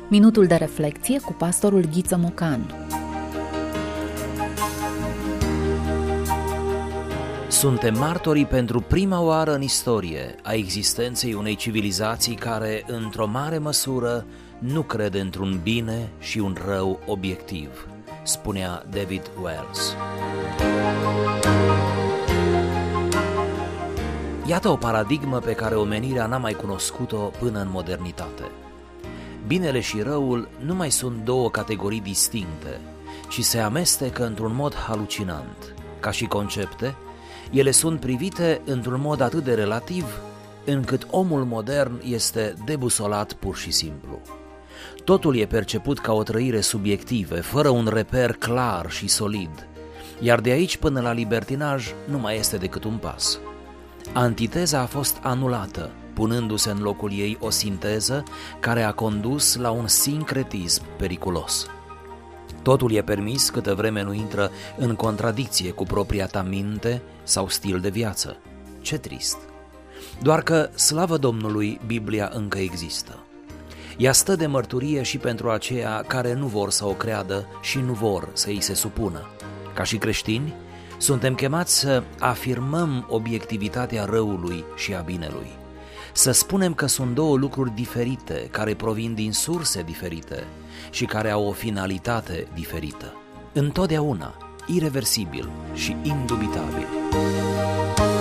Minutul de reflecție cu pastorul Ghiță Mocan. Suntem martorii pentru prima oară în istorie a existenței unei civilizații care, într-o mare măsură, nu crede într-un bine și un rău obiectiv, spunea David Wells. Iată o paradigmă pe care omenirea n-a mai cunoscut-o până în modernitate. Binele și răul nu mai sunt două categorii distincte, ci se amestecă într-un mod halucinant. Ca și concepte, ele sunt privite într-un mod atât de relativ, încât omul modern este debusolat pur și simplu. Totul e perceput ca o trăire subiectivă, fără un reper clar și solid, iar de aici până la libertinaj nu mai este decât un pas. Antiteza a fost anulată, punându-se în locul ei o sinteză care a condus la un sincretism periculos. Totul e permis câtă vreme nu intră în contradicție cu propria ta minte sau stil de viață. Ce trist! Doar că, slavă Domnului, Biblia încă există. Ea stă de mărturie și pentru aceia care nu vor să o creadă și nu vor să îi se supună. Ca și creștini, suntem chemați să afirmăm obiectivitatea răului și a binelui. Să spunem că sunt două lucruri diferite, care provin din surse diferite și care au o finalitate diferită. Întotdeauna, ireversibil și indubitabil.